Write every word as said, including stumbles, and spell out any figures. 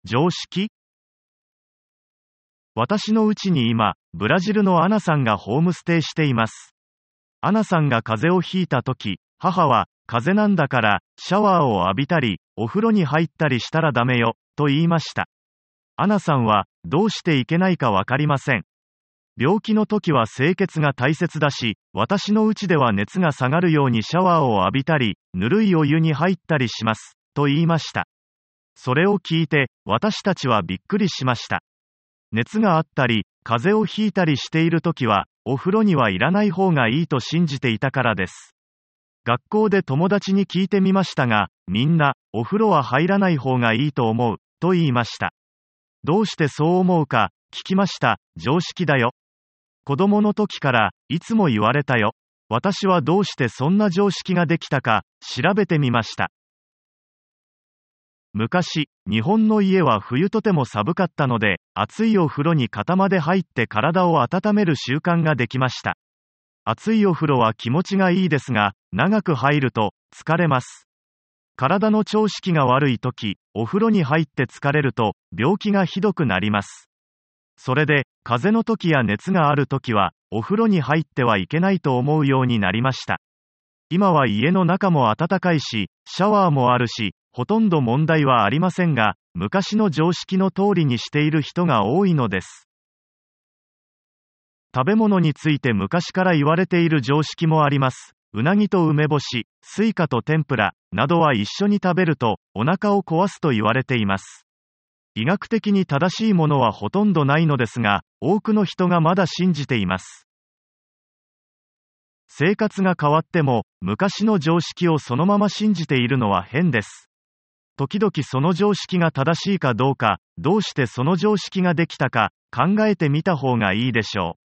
常識？私のうちに今、ブラジルのアナさんがホームステイしています。アナさんが風邪をひいたとき、母は、風邪なんだから、シャワーを浴びたり、お風呂に入ったりしたらダメよ、と言いました。アナさんは、どうしていけないかわかりません。病気の時は清潔が大切だし、私のうちでは熱が下がるようにシャワーを浴びたり、ぬるいお湯に入ったりします、と言いました。それを聞いて、私たちはびっくりしました。熱があったり、風邪をひいたりしているときは、お風呂にはいらない方がいいと信じていたからです。学校で友達に聞いてみましたが、みんな、お風呂は入らない方がいいと思う、と言いました。どうしてそう思うか、聞きました。常識だよ。子供の時から、いつも言われたよ。私はどうしてそんな常識ができたか、調べてみました。昔、日本の家は冬とても寒かったので、熱いお風呂に肩まで入って体を温める習慣ができました。熱いお風呂は気持ちがいいですが、長く入ると、疲れます。体の調子が悪いとき、お風呂に入って疲れると、病気がひどくなります。それで、風邪の時や熱がある時は、お風呂に入ってはいけないと思うようになりました。今は家の中も暖かいし、シャワーもあるし、ほとんど問題はありませんが、昔の常識の通りにしている人が多いのです。食べ物について昔から言われている常識もあります。うなぎと梅干し、スイカと天ぷら、などは一緒に食べると、お腹を壊すと言われています。医学的に正しいものはほとんどないのですが、多くの人がまだ信じています。生活が変わっても、昔の常識をそのまま信じているのは変です。時々その常識が正しいかどうか、どうしてその常識ができたか、考えてみた方がいいでしょう。